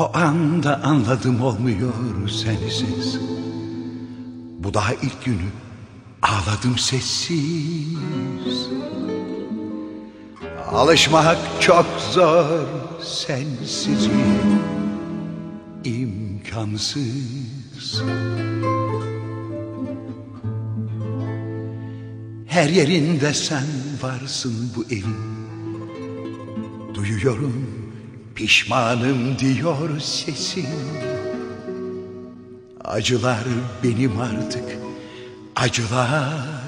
O anda anladım olmuyor sensiz. Bu daha ilk günü ağladım sessiz. Alışmak çok zor sensiz, imkansız. Her yerinde sen varsın bu evin. Duyuyorum, pişmanım diyor sesin. Acılar benim artık, acılar.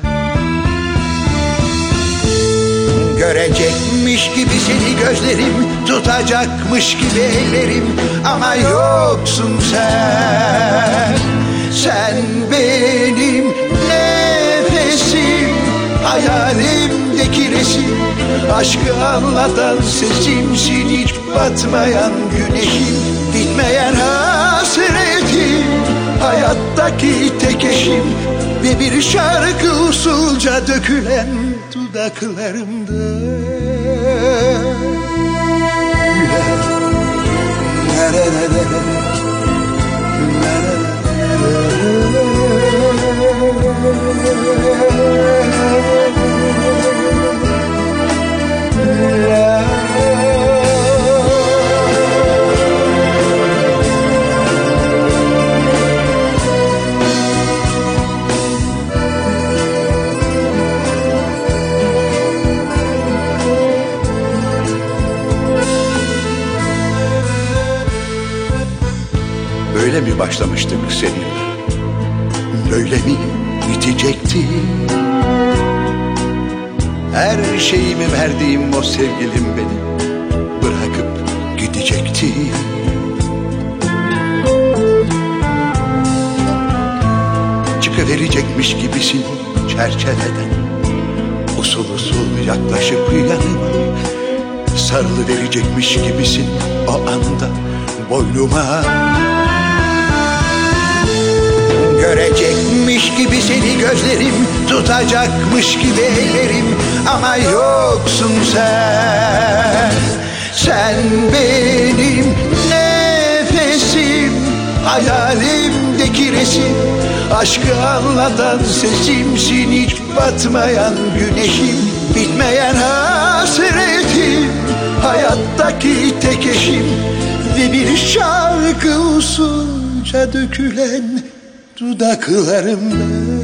Görecekmiş gibi seni gözlerim, tutacakmış gibi ellerim, ama yoksun sen. Sen benim nefesim, hayalimdeki resim, aşkı anlatan sesimsin, hiç batmayan güneşim, bitmeyen hasretim, hayattaki tek eşim ve bir şarkı usulca dökülen dudaklarımda. Böyle mi başlamıştık seninle? Böyle mi bitecekti? Her şeyimi verdiğim o sevgilim beni bırakıp gidecekti. Çıkıverecekmiş gibisin çerçeveden, usul usul yaklaşıp yanıma, sarılıverecekmiş gibisin o anda boynuma. Görecekmiş gibi seni gözlerim, tutacakmış gibi ellerim, ama yoksun sen. Sen benim nefesim, hayalimdeki resim, aşkı anlatan sesimsin, hiç batmayan güneşim, bitmeyen hasretim, hayattaki tek eşim ve bir şarkı usulca dökülen dudaklarımda.